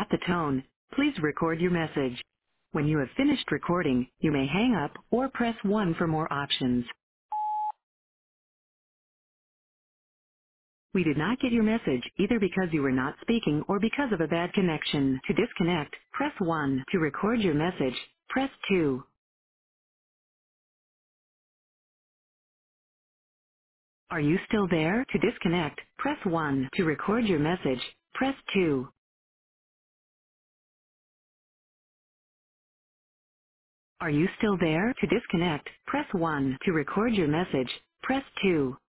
At the tone, please record your message. When you have finished recording, you may hang up or press 1 for more options. We did not get your message either because you were not speaking or because of a bad connection. To disconnect, press 1. To record your message, press 2. Are you still there? To disconnect, press 1. To record your message, press 2. Are you still there? To disconnect, press 1. To record your message, press 2.